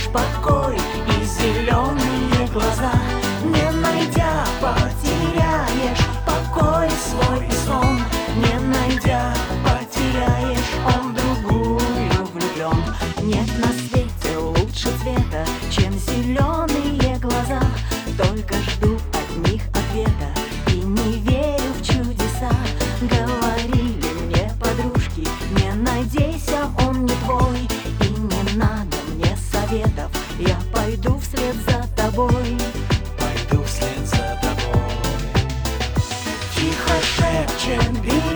покой и зеленые глаза. Не найдя, потеряешь покой свой и сон. Не найдя, потеряешь, он в другую влюблен. Нет на свете лучше цвета, чем зеленые глаза. Только жду от них ответа и не верю в чудеса. Говорили мне подружки, не надейся, он не твой. И не надо мне советов, я пойду вслед за тобой. Пойду вслед за тобой. Тихо шепчет